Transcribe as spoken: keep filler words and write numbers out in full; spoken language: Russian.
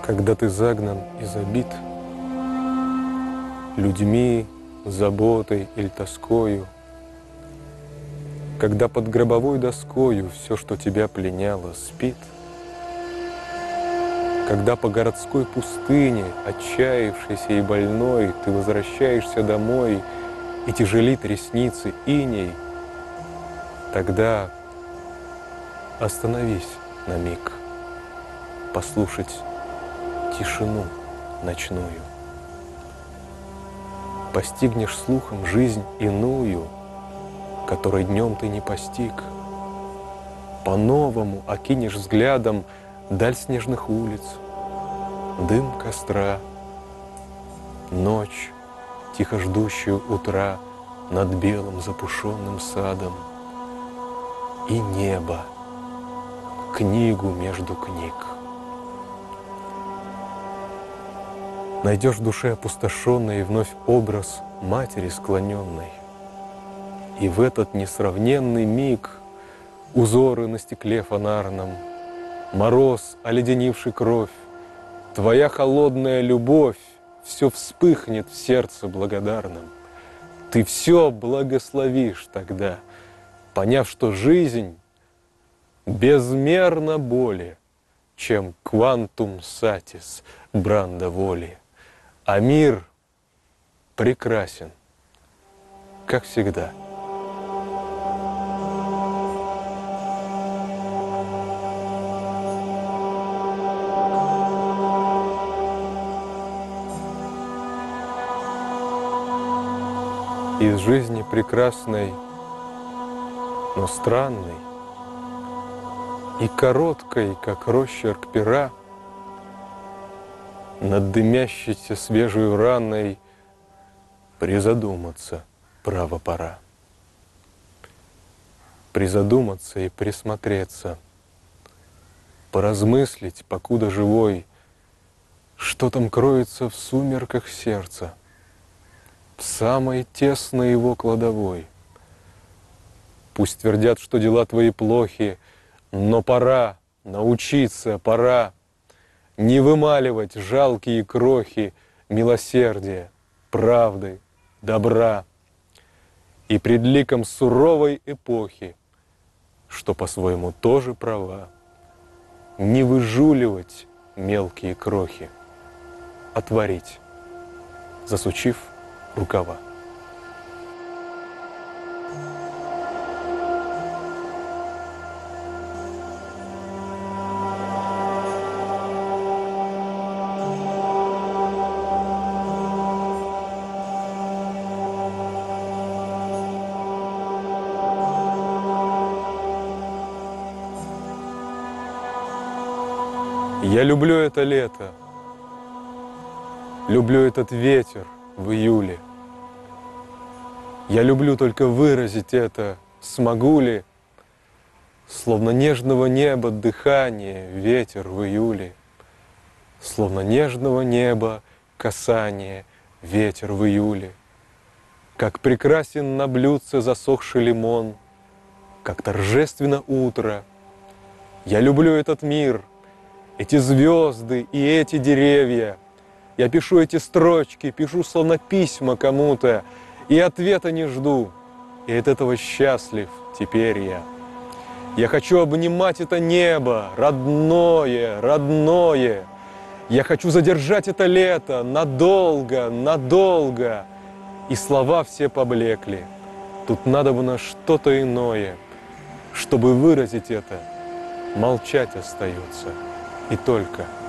Когда ты загнан и забит людьми, заботой или тоскою, когда под гробовой доскою все, что тебя пленяло, спит, когда по городской пустыне, отчаявшийся и больной, ты возвращаешься домой, и тяжелит ресницы иней, тогда остановись на миг, послушать тишину ночную. Постигнешь слухом жизнь иную, которой днем ты не постиг. По-новому окинешь взглядом даль снежных улиц, дым костра, ночь, тихо ждущую утра над белым запушенным садом, и небо, книгу между книг. Найдешь в душе опустошенный вновь образ матери склоненной, и в этот несравненный миг узоры на стекле фонарном, мороз, оледенивший кровь, твоя холодная любовь, все вспыхнет в сердце благодарном. Ты все благословишь тогда, поняв, что жизнь безмерно более, чем квантум сатис бранда воли, а мир прекрасен, как всегда. Из жизни прекрасной, но странной и короткой, как росчерк пера, над дымящейся свежей раной призадуматься право пора. Призадуматься и присмотреться, поразмыслить, покуда живой, что там кроется в сумерках сердца, в самой тесной его кладовой. Пусть твердят, что дела твои плохи, но пора научиться, пора не вымаливать жалкие крохи милосердия, правды, добра. И пред ликом суровой эпохи, что по-своему тоже права, не выжуливать мелкие крохи, а творить, засучив рукава. Я люблю это лето, люблю этот ветер в июле. Я люблю только выразить это, смогу ли, словно нежного неба дыхание ветер в июле, словно нежного неба касание ветер в июле. Как прекрасен на блюдце засохший лимон, как торжественно утро. Я люблю этот мир, эти звезды и эти деревья. Я пишу эти строчки, пишу словно письма кому-то, и ответа не жду, и от этого счастлив теперь я. Я хочу обнимать это небо, родное, родное. Я хочу задержать это лето надолго, надолго. И слова все поблекли. Тут надо бы на что-то иное. Чтобы выразить это, молчать остается. И только